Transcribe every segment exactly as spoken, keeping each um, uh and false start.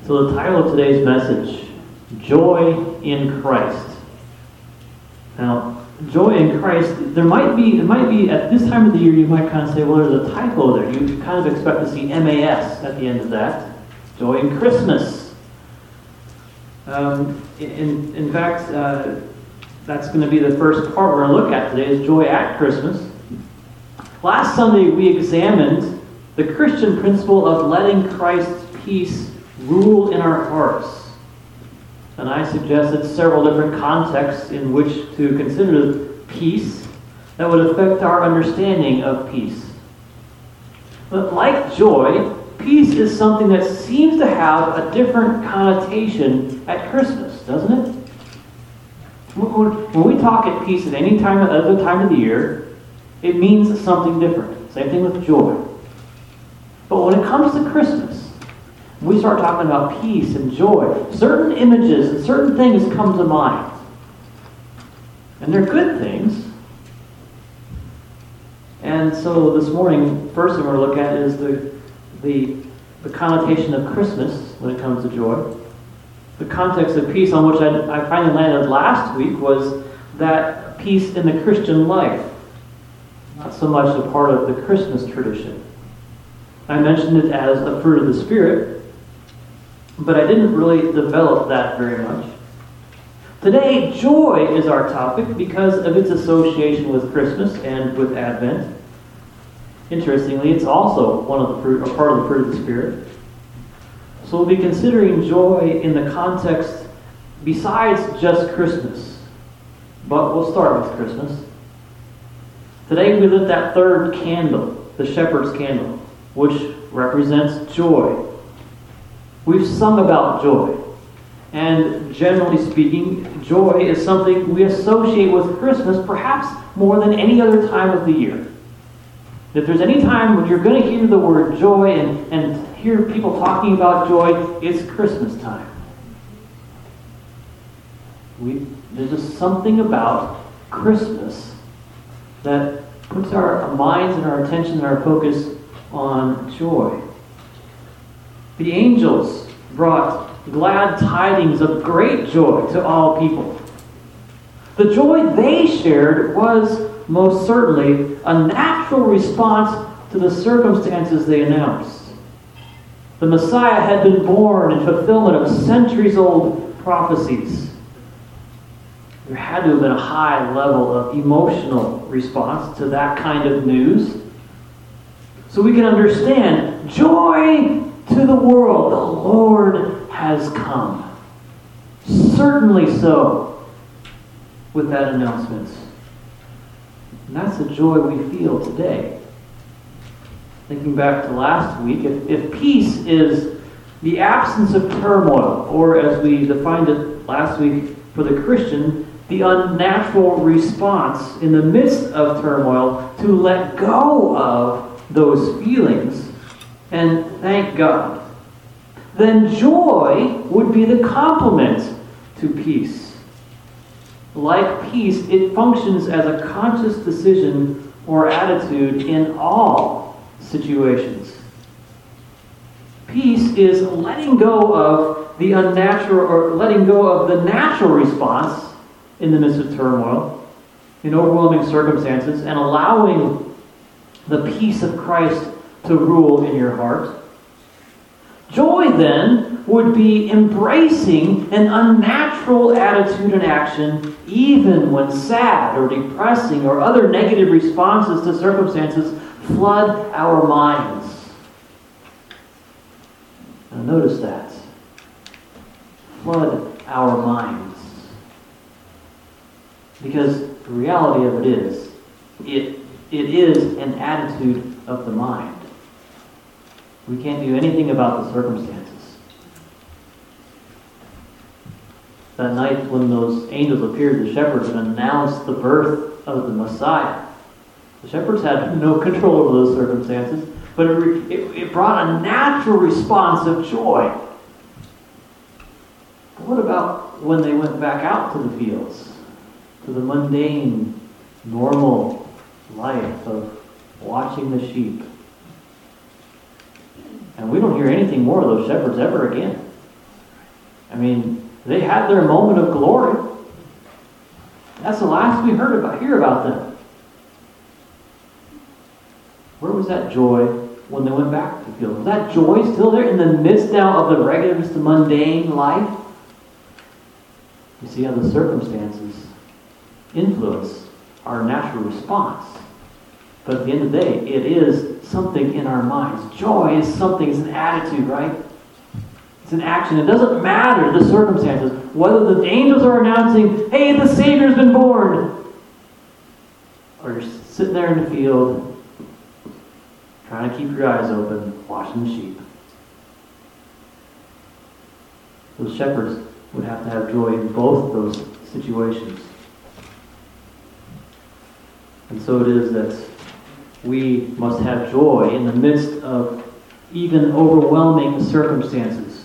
So the title of today's message, Joy in Christ. Now, joy in Christ, there might be, it might be, at this time of the year, you might kind of say, well, there's a typo there. You kind of expect to see M A S at the end of that. Joy in Christmas. Um, in, in fact, uh, that's going to be the first part we're going to look at today, is joy at Christmas. Last Sunday, we examined the Christian principle of letting Christ's peace rule in our hearts. And I suggested several different contexts in which to consider peace that would affect our understanding of peace. But like joy, peace is something that seems to have a different connotation at Christmas, doesn't it? When we talk at peace at any time, other time of the year, it means something different. Same thing with joy. But when it comes to Christmas, we start talking about peace and joy, certain images and certain things come to mind. And they're good things. And so this morning, first thing we're going to look at is the, the, the connotation of Christmas when it comes to joy. The context of peace on which I, I finally landed last week was that peace in the Christian life, not so much a part of the Christmas tradition. I mentioned it as a fruit of the Spirit, but I didn't really develop that very much. Today, joy is our topic because of its association with Christmas and with Advent. Interestingly, it's also one of the fruit, or part of the fruit of the Spirit. So we'll be considering joy in the context besides just Christmas. But we'll start with Christmas. Today we lit that third candle, the shepherd's candle, which represents joy. We've sung about joy. And generally speaking, joy is something we associate with Christmas perhaps more than any other time of the year. If there's any time when you're going to hear the word joy and, and hear people talking about joy, it's Christmas time. We, there's just something about Christmas that puts our minds and our attention and our focus on joy. The angels brought glad tidings of great joy to all people. The joy they shared was most certainly a natural response to the circumstances they announced. The Messiah had been born in fulfillment of centuries-old prophecies. There had to have been a high level of emotional response to that kind of news. So we can understand, joy to the world, the Lord has come. Certainly so, with that announcement. And that's the joy we feel today. Thinking back to last week, if, if peace is the absence of turmoil, or as we defined it last week for the Christian, the unnatural response in the midst of turmoil to let go of those feelings and thank God, then joy would be the complement to peace. Like peace, it functions as a conscious decision or attitude in all situations. Peace is letting go of the unnatural, or letting go of the natural response in the midst of turmoil, in overwhelming circumstances, and allowing the peace of Christ to rule in your heart. Joy, then, would be embracing an unnatural attitude and action even when sad or depressing or other negative responses to circumstances flood our minds. Now notice that. Flood our minds. Because the reality of it is, it, it is an attitude of the mind. We can't do anything about the circumstances. That night when those angels appeared to the shepherds and announced the birth of the Messiah, the shepherds had no control over those circumstances, but it, it, it brought a natural response of joy. But what about when they went back out to the fields, to the mundane, normal life of watching the sheep? And we don't hear anything more of those shepherds ever again. I mean, they had their moment of glory. That's the last we heard about, hear about them. Where was that joy when they went back to the field? Was that joy still there in the midst now of the regular, just the mundane life? You see how the circumstances influence our natural response. But at the end of the day, it is something in our minds. Joy is something, it's an attitude, right? It's an action. It doesn't matter the circumstances. Whether the angels are announcing, hey, the Savior's been born, or you're sitting there in the field, trying to keep your eyes open, watching the sheep. Those shepherds would have to have joy in both those situations. And so it is that we must have joy in the midst of even overwhelming circumstances.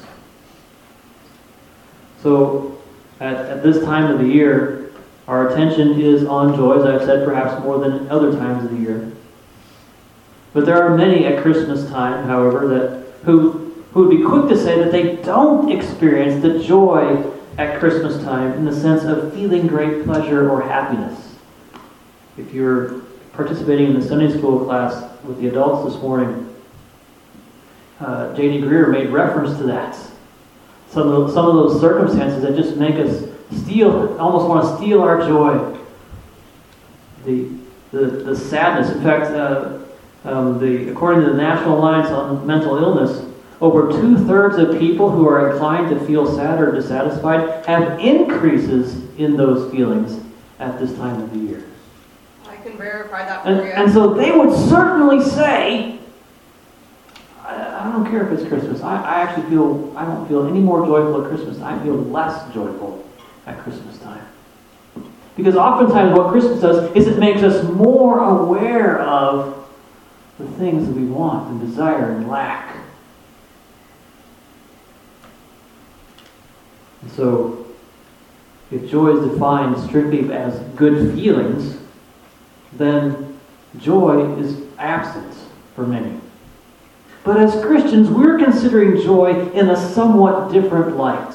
So at, at this time of the year, our attention is on joy, as I've said, perhaps more than other times of the year. But there are many at Christmas time, however, that who, who would be quick to say that they don't experience the joy at Christmas time in the sense of feeling great pleasure or happiness. If you're participating in the Sunday school class with the adults this morning, uh, J D Greer made reference to that. Some of, some of those circumstances that just make us steal, almost want to steal our joy. The the, the sadness. In fact, uh, um, the according to the National Alliance on Mental Illness, over two-thirds of people who are inclined to feel sad or dissatisfied have increases in those feelings at this time of the year. I can verify that for And, you. and so they would certainly say, I, I don't care if it's Christmas. I, I actually feel, I don't feel any more joyful at Christmas. I feel less joyful at Christmas time. Because oftentimes what Christmas does is it makes us more aware of the things that we want and desire and lack. And so, if joy is defined strictly as good feelings, then joy is absent for many. But as Christians, we're considering joy in a somewhat different light.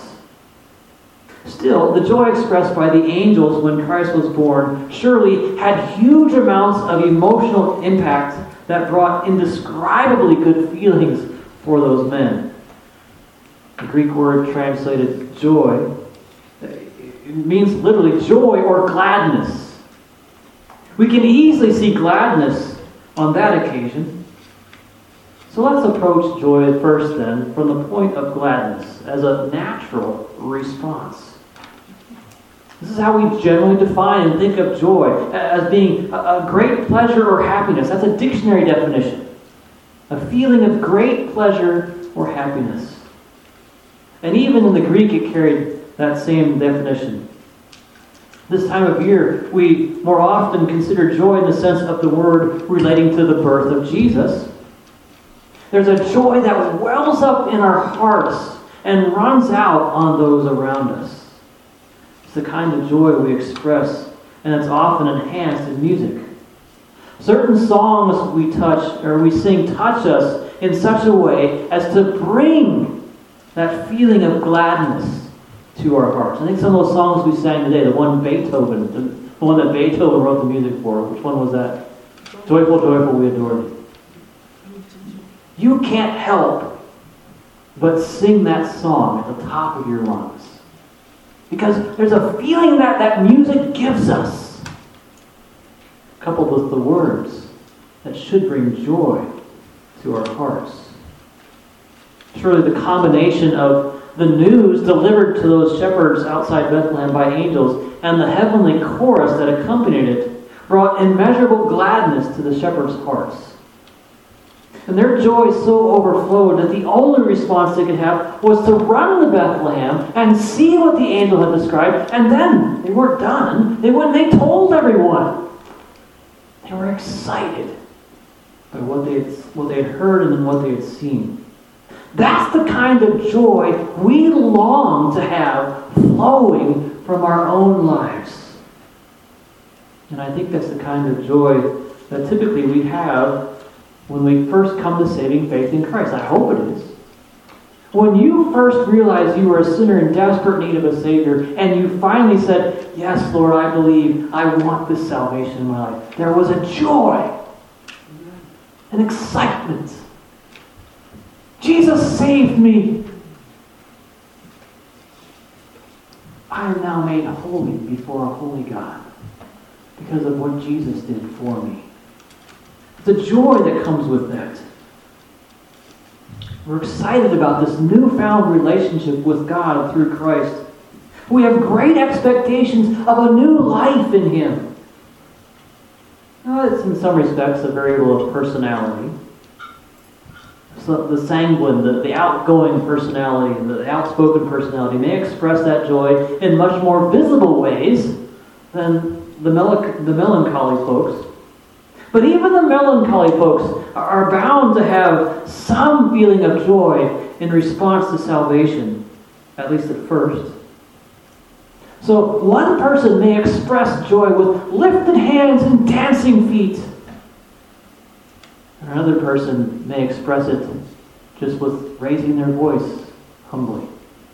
Still, the joy expressed by the angels when Christ was born surely had huge amounts of emotional impact that brought indescribably good feelings for those men. The Greek word translated joy, it means literally joy or gladness. We can easily see gladness on that occasion. So let's approach joy first then from the point of gladness as a natural response. This is how we generally define and think of joy, as being a great pleasure or happiness. That's a dictionary definition. A feeling of great pleasure or happiness. And even in the Greek it carried that same definition. This time of year, we more often consider joy in the sense of the word relating to the birth of Jesus. There's a joy that wells up in our hearts and runs out on those around us. It's the kind of joy we express, and it's often enhanced in music. Certain songs we touch or we sing touch us in such a way as to bring that feeling of gladness to our hearts. I think some of those songs we sang today, the one Beethoven, the one that Beethoven wrote the music for, which one was that? Joyful, joyful, we adore thee. You can't help but sing that song at the top of your lungs. Because there's a feeling that that music gives us, coupled with the words that should bring joy to our hearts. Surely the combination of the news delivered to those shepherds outside Bethlehem by angels and the heavenly chorus that accompanied it brought immeasurable gladness to the shepherds' hearts. And their joy so overflowed that the only response they could have was to run to Bethlehem and see what the angel had described, and then they weren't done. They went and they told everyone. They were excited by what they had, what they had heard and then what they had seen. That's the kind of joy we long to have flowing from our own lives. And I think that's the kind of joy that typically we have when we first come to saving faith in Christ. I hope it is. When you first realized you were a sinner in desperate need of a Savior, and you finally said, yes, Lord, I believe, I want this salvation in my life, there was a joy, an excitement. Jesus saved me. I am now made holy before a holy God because of what Jesus did for me. The joy that comes with that. We're excited about this newfound relationship with God through Christ. We have great expectations of a new life in Him. Now, it's in some respects a variable of personality. So the sanguine, the, the outgoing personality, the outspoken personality may express that joy in much more visible ways than the, mel- the melancholy folks. But even the melancholy folks are bound to have some feeling of joy in response to salvation, at least at first. So one person may express joy with lifted hands and dancing feet. Another person may express it just with raising their voice humbly.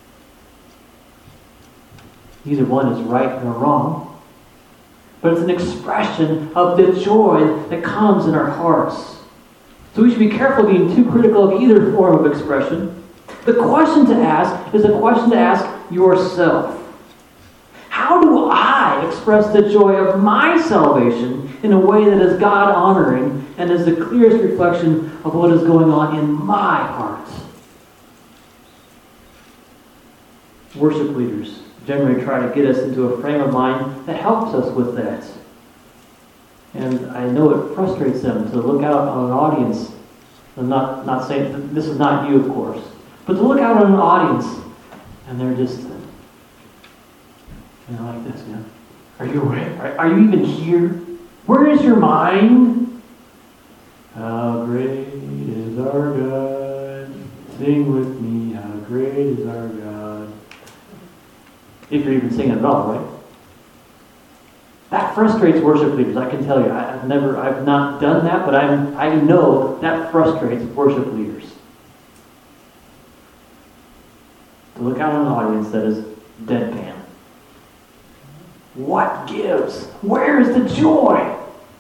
Neither one is right nor wrong. But it's an expression of the joy that comes in our hearts. So we should be careful being too critical of either form of expression. The question to ask is a question to ask yourself. How do I express the joy of my salvation in a way that is God-honoring and is the clearest reflection of what is going on in my heart? Worship leaders generally try to get us into a frame of mind that helps us with that. And I know it frustrates them to look out on an audience. I'm not, not saying, this is not you, of course, but to look out on an audience and they're just, you know, like this, yeah. Are you awake? Are, are you even here? Where is your mind? How great is our God. Sing with me, how great is our God. If you're even singing at all, right? That frustrates worship leaders, I can tell you. I, I've never, I've not done that, but I'm, I know that frustrates worship leaders. To look out on an audience that is deadpan. What gives? Where is the joy?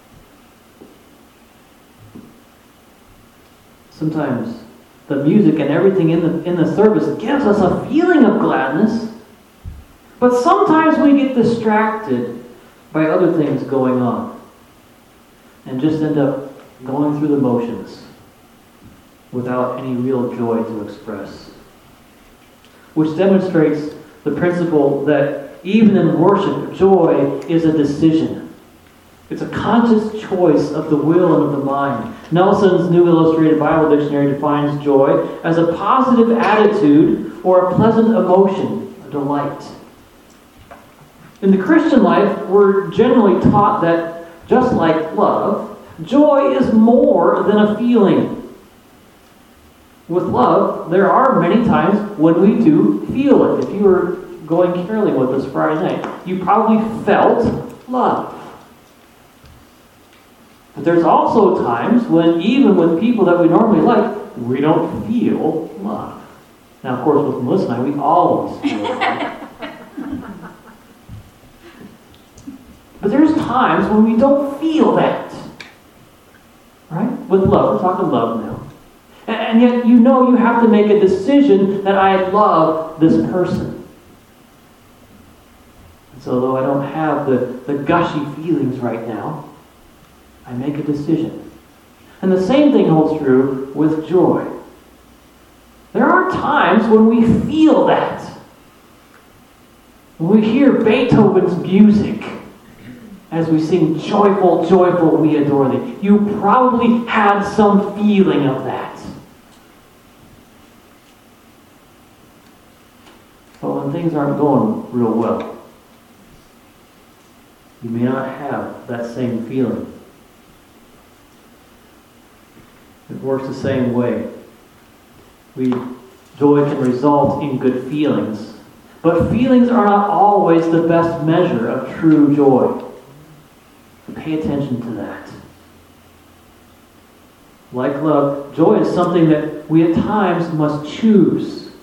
Sometimes the music and everything in the in the service gives us a feeling of gladness, but sometimes we get distracted by other things going on and just end up going through the motions without any real joy to express. Which demonstrates the principle that even in worship, joy is a decision. It's a conscious choice of the will and of the mind. Nelson's New Illustrated Bible Dictionary defines joy as a positive attitude or a pleasant emotion, a delight. In the Christian life, we're generally taught that, just like love, joy is more than a feeling. With love, there are many times when we do feel it. If you were going caroling with us Friday night, you probably felt love. But there's also times when, even with people that we normally like, we don't feel love. Now, of course, with Melissa and I, we always feel love. But there's times when we don't feel that. Right? With love. We're talking love now. And yet you know you have to make a decision that I love this person. And so though I don't have the, the gushy feelings right now, I make a decision. And the same thing holds true with joy. There are times when we feel that. When we hear Beethoven's music, as we sing, joyful, joyful, we adore thee. You probably had some feeling of that. But when things aren't going real well, you may not have that same feeling. It works the same way. We, joy can result in good feelings, but feelings are not always the best measure of true joy. Pay attention to that. Like love, joy is something that we at times must choose.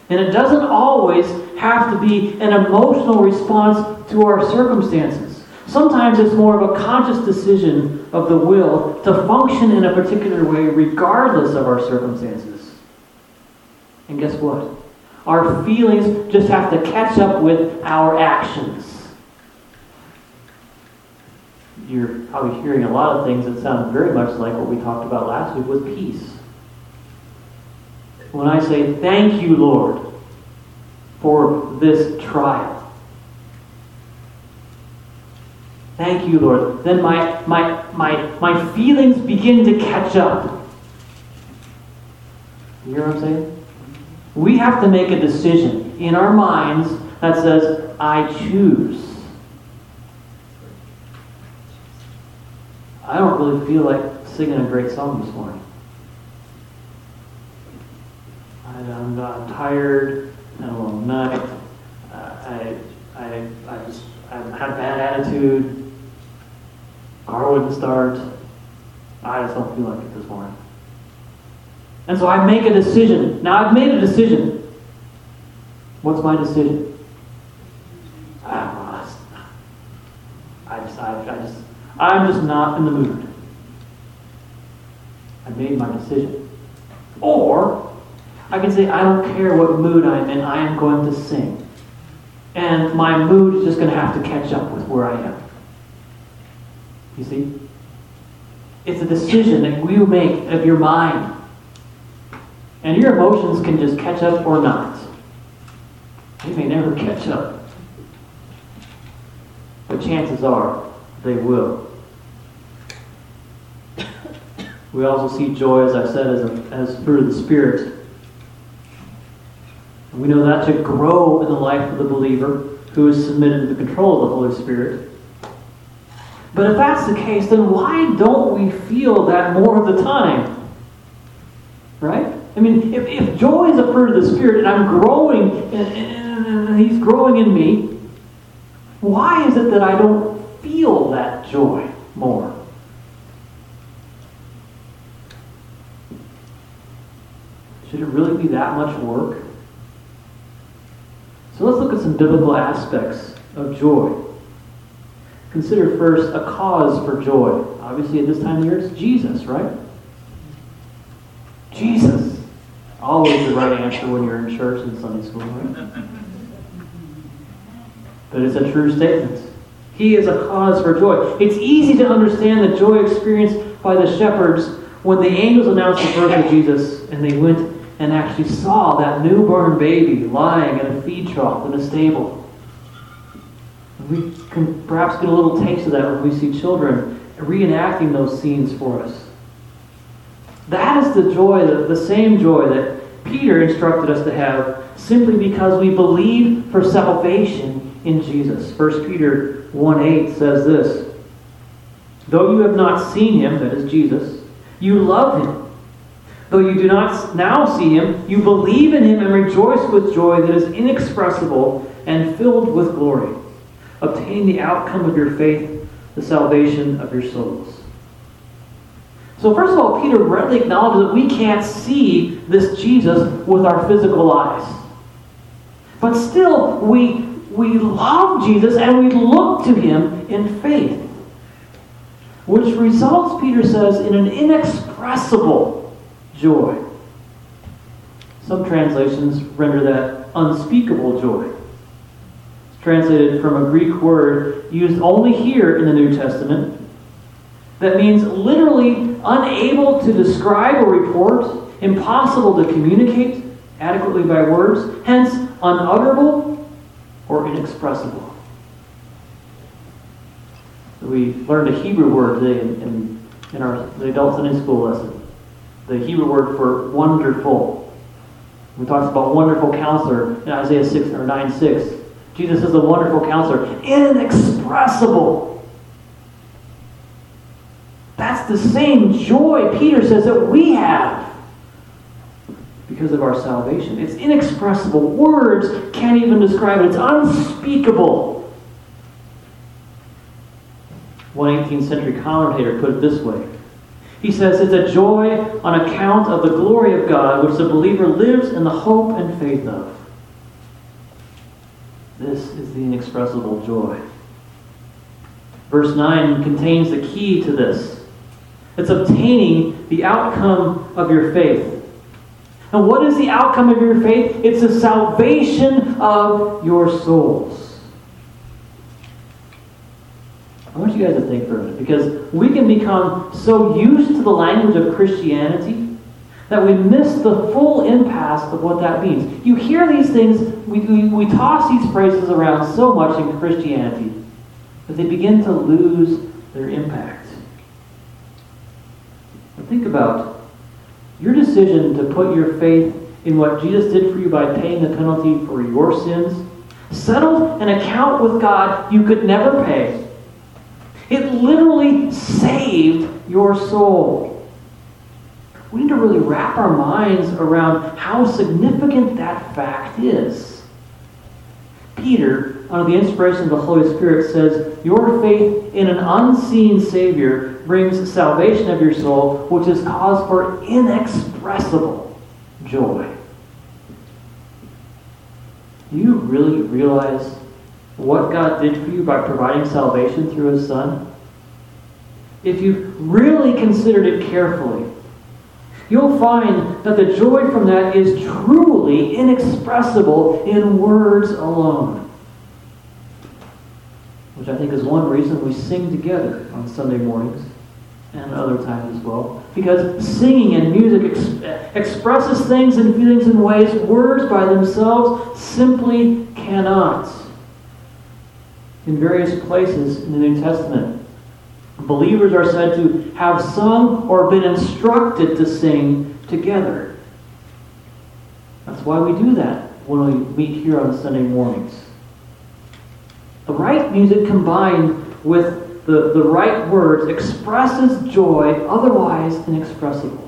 And it doesn't always have to be an emotional response to our circumstances. Sometimes it's more of a conscious decision of the will to function in a particular way regardless of our circumstances. And guess what? Our feelings just have to catch up with our actions. You're probably hearing a lot of things that sound very much like what we talked about last week with peace. When I say, thank you, Lord, for this trial. Thank you, Lord. Then my, my, my, my feelings begin to catch up. You hear what I'm saying? We have to make a decision in our minds that says, I choose. I don't really feel like singing a great song this morning. I'm, I'm tired, had a long night, uh, I, I, I just I had a bad attitude, car wouldn't start, I just don't feel like it this morning. And so I make a decision. Now I've made a decision. What's my decision? I, I just, I, I just, I'm just not in the mood. I made my decision. Or I can say, I don't care what mood I'm in, I am going to sing. And my mood is just going to have to catch up with where I am. You see? It's a decision that you make of your mind. And your emotions can just catch up or not. They may never catch up. But chances are, they will. We also see joy, as I said, as, a, as fruit of the Spirit. We know that to grow in the life of the believer who is submitted to the control of the Holy Spirit. But if that's the case, then why don't we feel that more of the time? Right? I mean, if, if joy is a fruit of the Spirit and I'm growing and, and He's growing in me, why is it that I don't feel that joy more? Should it really be that much work? So let's look at some biblical aspects of joy. Consider first a cause for joy. Obviously at this time of year it's Jesus, right? Jesus. Always the right answer when you're in church and Sunday school, right? But it's a true statement. He is a cause for joy. It's easy to understand the joy experienced by the shepherds when the angels announced the birth of Jesus and they went and actually saw that newborn baby lying in a feed trough in a stable. We can perhaps get a little taste of that when we see children reenacting those scenes for us. That is the joy, the, the same joy that Peter instructed us to have simply because we believe for salvation in Jesus. First Peter one eight says this, though you have not seen Him, that is Jesus, you love Him. Though you do not now see Him, you believe in Him and rejoice with joy that is inexpressible and filled with glory, obtaining the outcome of your faith, the salvation of your souls. So first of all, Peter readily acknowledges that we can't see this Jesus with our physical eyes. But still, we, we love Jesus and we look to Him in faith, which results, Peter says, in an inexpressible joy. Some translations render that unspeakable joy. It's translated from a Greek word used only here in the New Testament that means literally unable to describe or report, impossible to communicate adequately by words, hence unutterable or inexpressible. We learned a Hebrew word today in, in, in our the adult Sunday school lesson. The Hebrew word for wonderful. We talked about wonderful counselor in Isaiah six or nine six. Jesus is a wonderful counselor. Inexpressible. That's the same joy Peter says that we have because of our salvation. It's inexpressible. Words can't even describe it. It's unspeakable. One eighteenth century commentator put it this way. He says it's a joy on account of the glory of God, which the believer lives in the hope and faith of. This is the inexpressible joy. Verse nine contains the key to this. It's obtaining the outcome of your faith. And what is the outcome of your faith? It's the salvation of your souls. I want you guys to think for a minute, because we can become so used to the language of Christianity that we miss the full impasse of what that means. You hear these things, we, we, we toss these phrases around so much in Christianity that they begin to lose their impact. But think about your decision to put your faith in what Jesus did for you by paying the penalty for your sins, settled an account with God you could never pay. It literally saved your soul. We need to really wrap our minds around how significant that fact is. Peter, under the inspiration of the Holy Spirit, says, your faith in an unseen Savior brings salvation of your soul, which is cause for inexpressible joy. Do you really realize what God did for you by providing salvation through His Son? If you've really considered it carefully, you'll find that the joy from that is truly inexpressible in words alone. Which I think is one reason we sing together on Sunday mornings and other times as well. Because singing and music ex- expresses things and feelings in ways words by themselves simply cannot. In various places in the New Testament, believers are said to have sung or been instructed to sing together. That's why we do that when we meet here on Sunday mornings. The right music combined with the, the right words expresses joy otherwise inexpressible.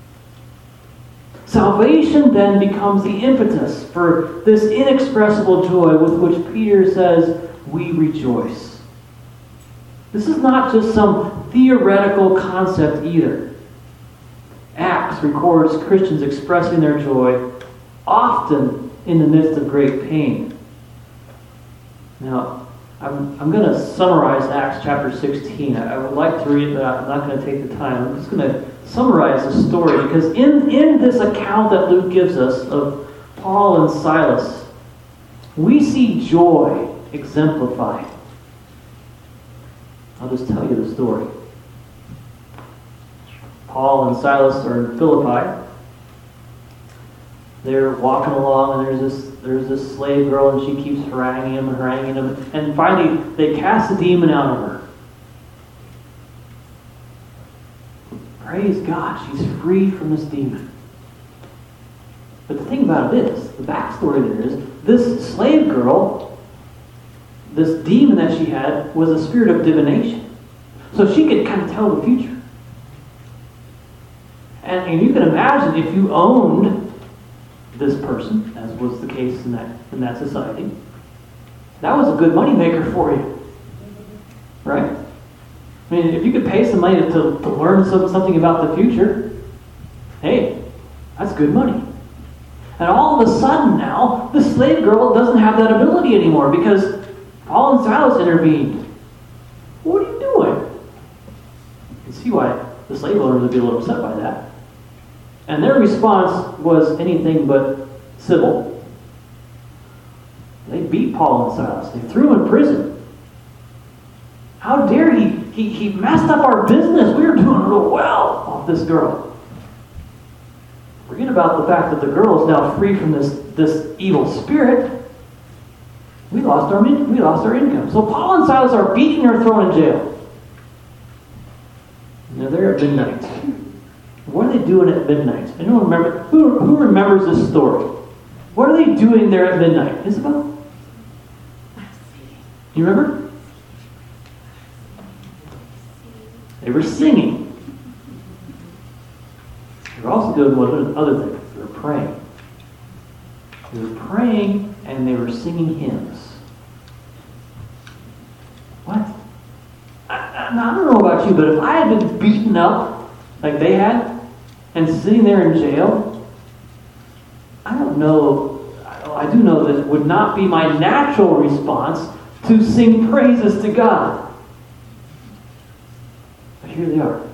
Salvation then becomes the impetus for this inexpressible joy with which Peter says, we rejoice. This is not just some theoretical concept either. Acts records Christians expressing their joy, often in the midst of great pain. Now, I'm, I'm going to summarize Acts chapter sixteen. I, I would like to read it, but I'm not going to take the time. I'm just going to summarize the story, because in, in this account that Luke gives us of Paul and Silas, we see joy exemplified. I'll just tell you the story. Paul and Silas are in Philippi. They're walking along, and there's this there's this slave girl, and she keeps haranguing him and haranguing him, and finally they cast the demon out of her. Praise God, she's free from this demon. But the thing about it is, the backstory there is, this slave girl, this demon that she had, was a spirit of divination. So she could kind of tell the future. And, and you can imagine if you owned this person, as was the case in that in that society, that was a good moneymaker for you. Right? I mean, if you could pay some money to, to learn some, something about the future, hey, that's good money. And all of a sudden now, the slave girl doesn't have that ability anymore because Paul and Silas intervened. What are you doing? You can see why the slave owners would be a little upset by that. And their response was anything but civil. They beat Paul and Silas. They threw him in prison. How dare he? He, he messed up our business. We were doing real well off this girl. Forget about the fact that the girl is now free from this, this evil spirit. We lost our we lost our income. So Paul and Silas are beating her, thrown in jail. Now they're at midnight. What are they doing at midnight? Anyone remember? Who, who remembers this story? What are they doing there at midnight? Isabel? Do you remember? They were singing. They were also doing one other thing. They were praying. They were praying and they were singing hymns. What? I, I, I don't know about you, but if I had been beaten up like they had, and sitting there in jail, I don't know, I do know that it would not be my natural response to sing praises to God. But here they are.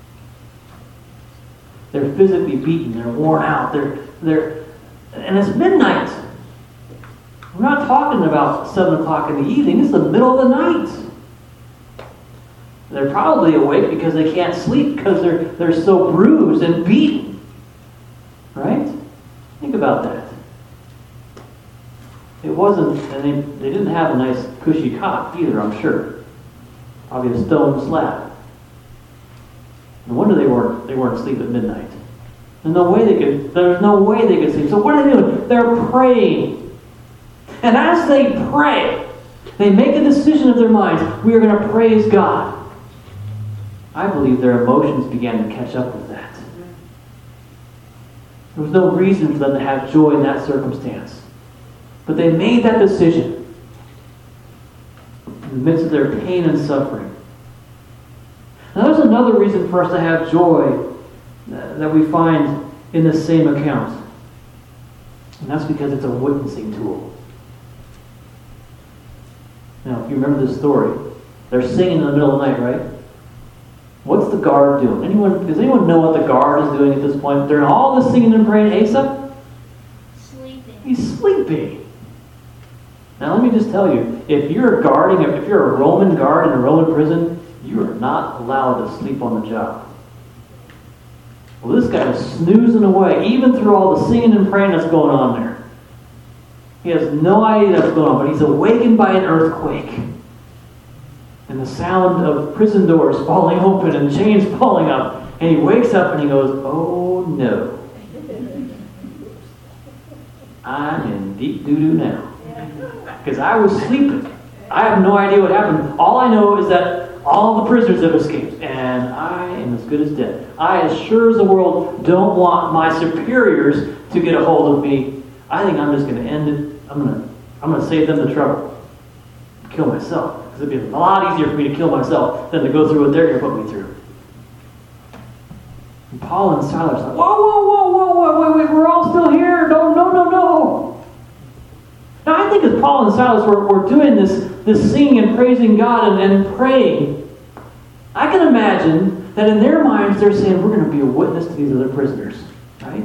They're physically beaten, they're worn out, they're, they're, and it's midnight. We're not talking about seven o'clock in the evening, it's the middle of the night. They're probably awake because they can't sleep because they're, they're so bruised and beaten. Right? Think about that. It wasn't, and they, they didn't have a nice cushy cot either, I'm sure. Probably a stone slab. No wonder they weren't they weren't asleep at midnight. There's no way they could there's no way they could sleep. So what are they doing? They're praying. And as they pray, they make a decision of their minds. We are going to praise God. I believe their emotions began to catch up with that. There was no reason for them to have joy in that circumstance. But they made that decision in the midst of their pain and suffering. Now there's another reason for us to have joy that we find in this same account. And that's because it's a witnessing tool. Now, if you remember this story, they're singing in the middle of the night, right? What's the guard doing? Anyone? Does anyone know what the guard is doing at this point? During all this singing and praying, Asa? Sleeping. He's sleeping. Now let me just tell you, if you're guarding, if you're a Roman guard in a Roman prison, you are not allowed to sleep on the job. Well, this guy is snoozing away, even through all the singing and praying that's going on there. He has no idea what's going on, but he's awakened by an earthquake. And the sound of prison doors falling open and chains falling up. And he wakes up and he goes, oh no. I'm in deep doo-doo now. Because I was sleeping. I have no idea what happened. All I know is that all the prisoners have escaped. And I am as good as dead. I, as sure as the world, don't want my superiors to get a hold of me. I think I'm just going to end it. I'm going to I'm going to save them the trouble. Kill myself. Because it'd be a lot easier for me to kill myself than to go through what they're going to put me through. And Paul and Silas are like, whoa, whoa, whoa, whoa, whoa, wait, wait, we're all still here. No, no, no, no. Now I think as Paul and Silas were, were doing this, this singing and praising God and, and praying, I can imagine that in their minds they're saying, we're going to be a witness to these other prisoners. Right?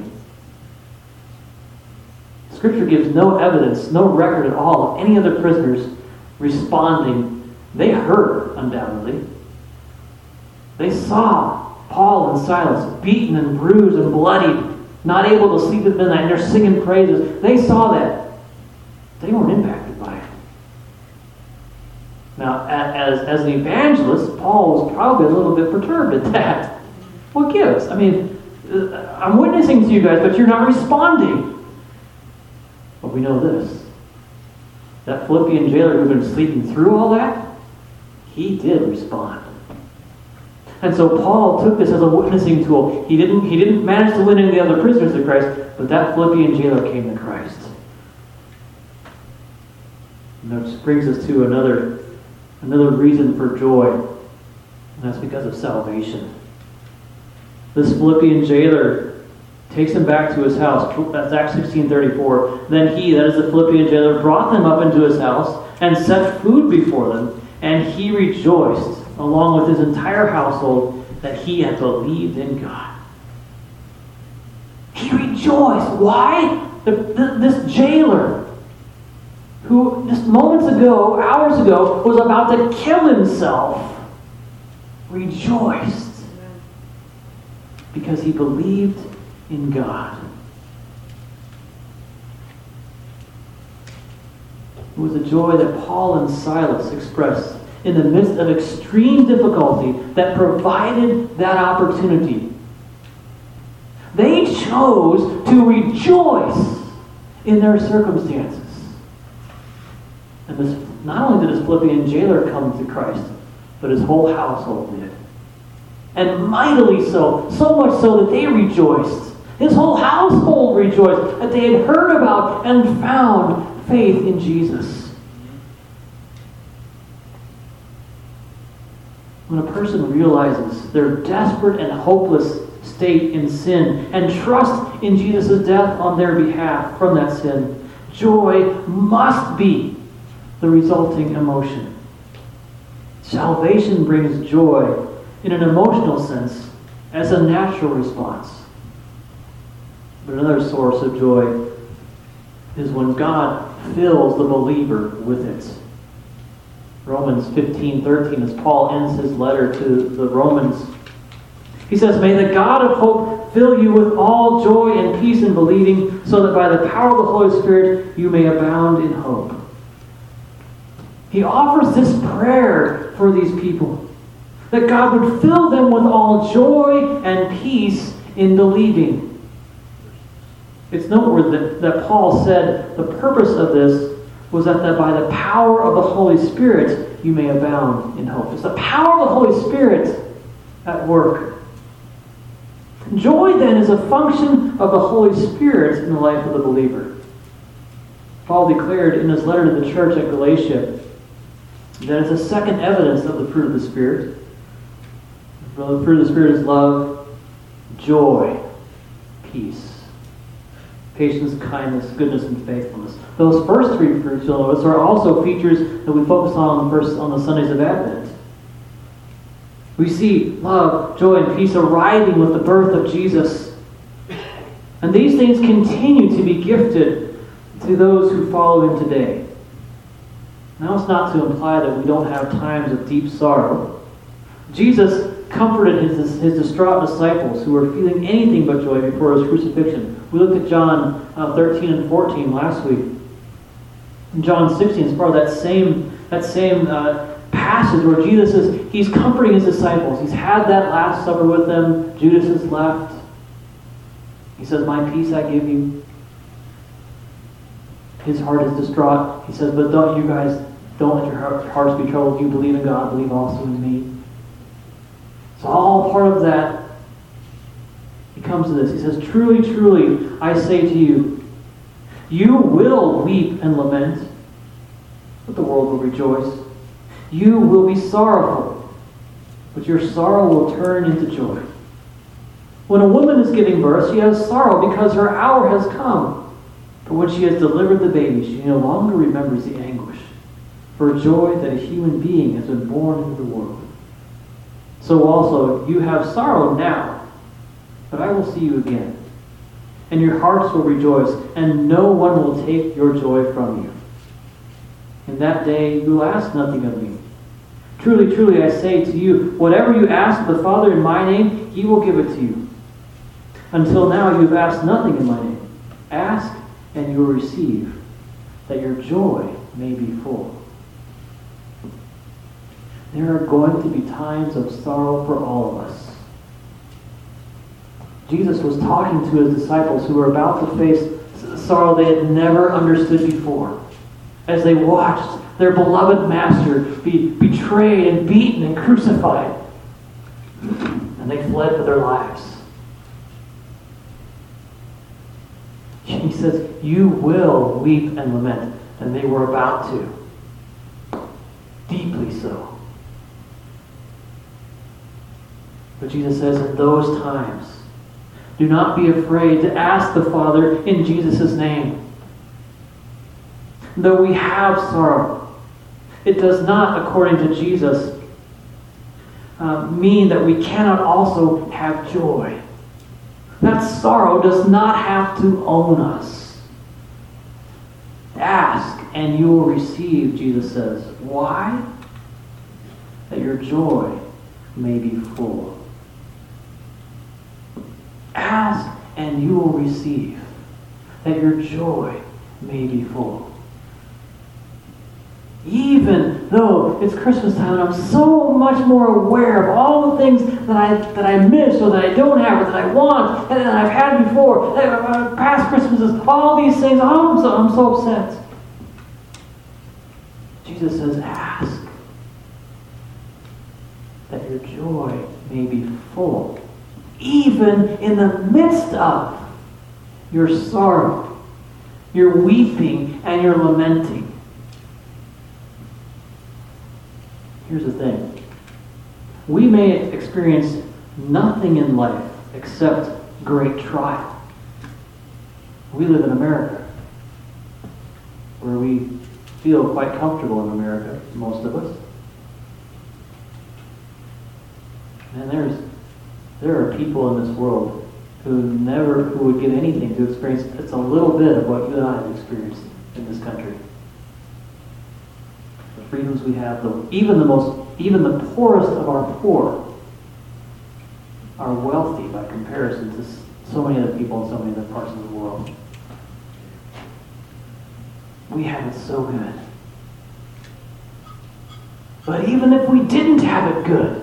Scripture gives no evidence, no record at all of any other prisoners responding. They heard, undoubtedly. They saw Paul and Silas beaten and bruised and bloodied, not able to sleep at midnight, and they're singing praises. They saw that. They weren't impacted by it. Now, as, as an evangelist, Paul was probably a little bit perturbed at that. What gives? I mean, I'm witnessing to you guys, but you're not responding. But we know this. That Philippian jailer who'd been sleeping through all that, he did respond. And so Paul took this as a witnessing tool. He didn't, he didn't manage to win any of the other prisoners to Christ, but that Philippian jailer came to Christ. And that brings us to another, another reason for joy, and that's because of salvation. This Philippian jailer takes him back to his house. That's Acts sixteen thirty-four. Then he, that is the Philippian jailer, brought them up into his house and set food before them. And he rejoiced, along with his entire household, that he had believed in God. He rejoiced. Why? The, the, this jailer, who just moments ago, hours ago, was about to kill himself, rejoiced because he believed in God. It was a joy that Paul and Silas expressed in the midst of extreme difficulty that provided that opportunity. They chose to rejoice in their circumstances. And this, not only did this Philippian jailer come to Christ, but his whole household did. And mightily so, so much so that they rejoiced. His whole household rejoiced that they had heard about and found faith in Jesus. When a person realizes their desperate and hopeless state in sin and trust in Jesus' death on their behalf from that sin, joy must be the resulting emotion. Salvation brings joy in an emotional sense as a natural response. But another source of joy is when God fills the believer with it. Romans fifteen thirteen, as Paul ends his letter to the Romans, he says, "May the God of hope fill you with all joy and peace in believing, so that by the power of the Holy Spirit you may abound in hope." He offers this prayer for these people, that God would fill them with all joy and peace in believing. It's noteworthy that, that Paul said the purpose of this was that, that by the power of the Holy Spirit you may abound in hope. It's the power of the Holy Spirit at work. Joy, then, is a function of the Holy Spirit in the life of the believer. Paul declared in his letter to the church at Galatia that it's a second evidence of the fruit of the Spirit. The fruit of the Spirit is love, joy, peace, patience, kindness, goodness, and faithfulness. Those first three fruits, you'll notice, are also features that we focus on on the, first, on the Sundays of Advent. We see love, joy, and peace arriving with the birth of Jesus. And these things continue to be gifted to those who follow Him today. Now, it's not to imply that we don't have times of deep sorrow. Jesus comforted his, his distraught disciples who were feeling anything but joy before His crucifixion. We looked at John uh, thirteen and fourteen last week. In John sixteen, it's part of that same, that same uh, passage where Jesus is, He's comforting His disciples. He's had that Last Supper with them. Judas has left. He says, "My peace I give you." His heart is distraught. He says, "But don't you guys, don't let your hearts be troubled. You believe in God, believe also in me." It's all part of that. He comes to this. He says, "Truly, truly, I say to you, you will weep and lament, but the world will rejoice. You will be sorrowful, but your sorrow will turn into joy. When a woman is giving birth, she has sorrow because her hour has come. But when she has delivered the baby, she no longer remembers the anguish for joy that a human being has been born into the world. So also you have sorrow now, but I will see you again, and your hearts will rejoice, and no one will take your joy from you. In that day you will ask nothing of me. Truly, truly, I say to you, whatever you ask the Father in my name, He will give it to you. Until now you have asked nothing in my name. Ask, and you will receive, that your joy may be full." There are going to be times of sorrow for all of us. Jesus was talking to His disciples who were about to face sorrow they had never understood before, as they watched their beloved Master be betrayed and beaten and crucified, and they fled for their lives. He says, "You will weep and lament," and they were about to. Deeply so. But Jesus says, in those times, do not be afraid to ask the Father in Jesus' name. Though we have sorrow, it does not, according to Jesus, uh, mean that we cannot also have joy. That sorrow does not have to own us. Ask and you will receive, Jesus says. Why? That your joy may be full. Ask and you will receive, that your joy may be full. Even though it's Christmas time and I'm so much more aware of all the things that I that I miss or that I don't have or that I want and that I've had before, uh, past Christmases, all these things, oh, I'm so, I'm so upset. Jesus says, ask that your joy may be full, even in the midst of your sorrow, your weeping, and your lamenting. Here's the thing. We may experience nothing in life except great trial. We live in America, where we feel quite comfortable in America, most of us. And there's there are people in this world who never who would give anything to experience just a little bit of what you and I have experienced in this country. The freedoms we have, the, even the most even the poorest of our poor are wealthy by comparison to so many other people in so many other parts of the world. We have it so good. But even if we didn't have it good,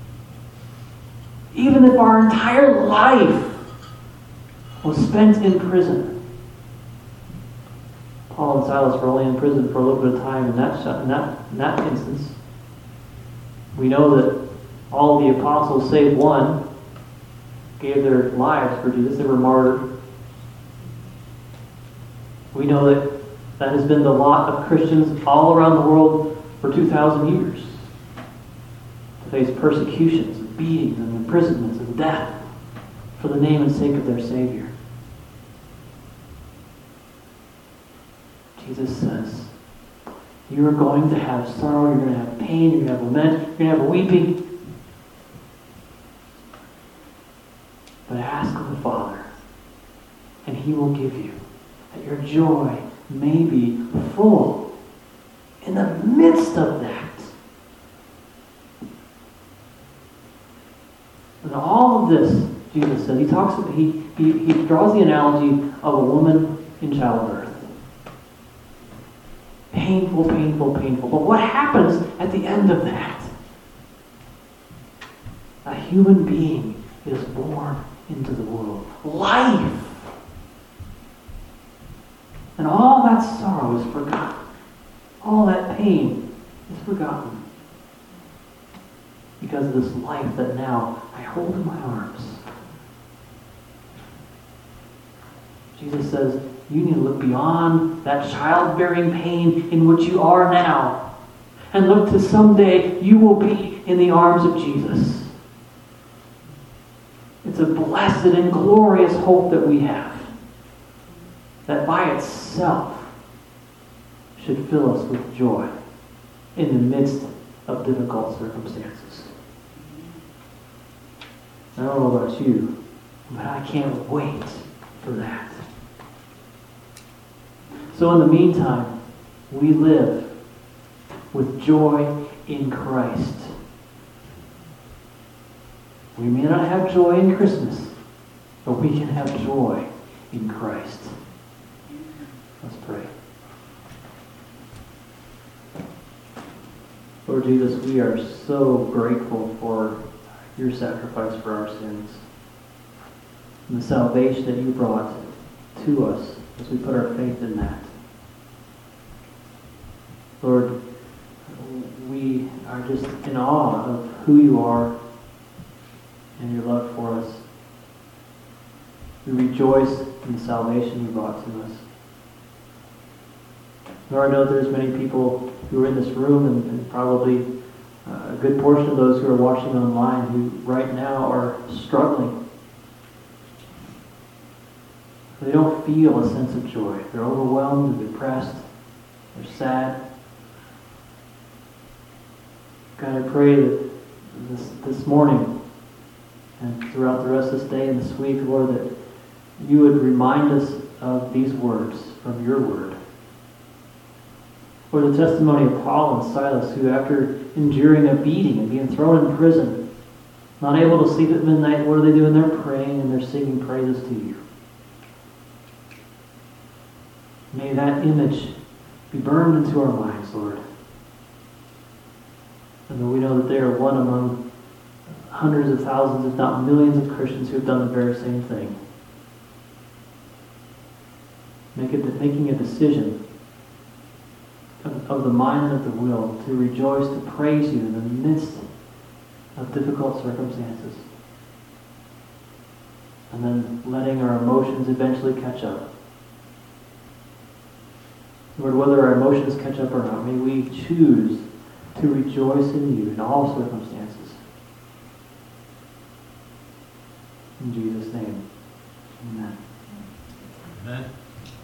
even if our entire life was spent in prison, Paul and Silas were only in prison for a little bit of time in that, in that, in that instance. We know that all the apostles, save one, gave their lives for Jesus. They were martyred. We know that that has been the lot of Christians all around the world for two thousand years. To face persecutions, and beatings, and imprisonments, and death for the name and sake of their Savior. Jesus says, you are going to have sorrow, you're going to have pain, you're going to have lament, you're going to have weeping. But ask of the Father, and He will give you, that your joy may be full in the midst of that. And all of this, Jesus said, he talks, he, he, he draws the analogy of a woman in childbirth. Painful, painful, painful. But what happens at the end of that? A human being is born into the world. Life! And all that sorrow is forgotten. All that pain is forgotten. Because of this life that now I hold in my arms. Jesus says, you need to look beyond that childbearing pain in which you are now. And look to someday you will be in the arms of Jesus. It's a blessed and glorious hope that we have. That by itself should fill us with joy in the midst of difficult circumstances. I don't know about you, but I can't wait for that. So in the meantime, we live with joy in Christ. We may not have joy in Christmas, but we can have joy in Christ. Let's pray. Lord Jesus, we are so grateful for your sacrifice for our sins and the salvation that you brought to us as we put our faith in that. Lord, we are just in awe of who you are and your love for us. We rejoice in the salvation you brought to us. Lord, I know there's many people who are in this room and, and probably uh, a good portion of those who are watching online who right now are struggling. They don't feel a sense of joy. They're overwhelmed, they're depressed, they're sad. God, I pray that this, this morning and throughout the rest of this day and this week, Lord, that you would remind us of these words from your word. Or the testimony of Paul and Silas, who after enduring a beating and being thrown in prison, not able to sleep at midnight, what are they doing? They're praying and they're singing praises to you. May that image be burned into our minds, Lord. And we know that they are one among hundreds of thousands, if not millions of Christians who have done the very same thing. Make it, making a decision of, of the mind and of the will to rejoice, to praise you in the midst of difficult circumstances. And then letting our emotions eventually catch up. Lord, whether our emotions catch up or not, may we choose to rejoice in you in all circumstances. In Jesus' name, amen. Amen.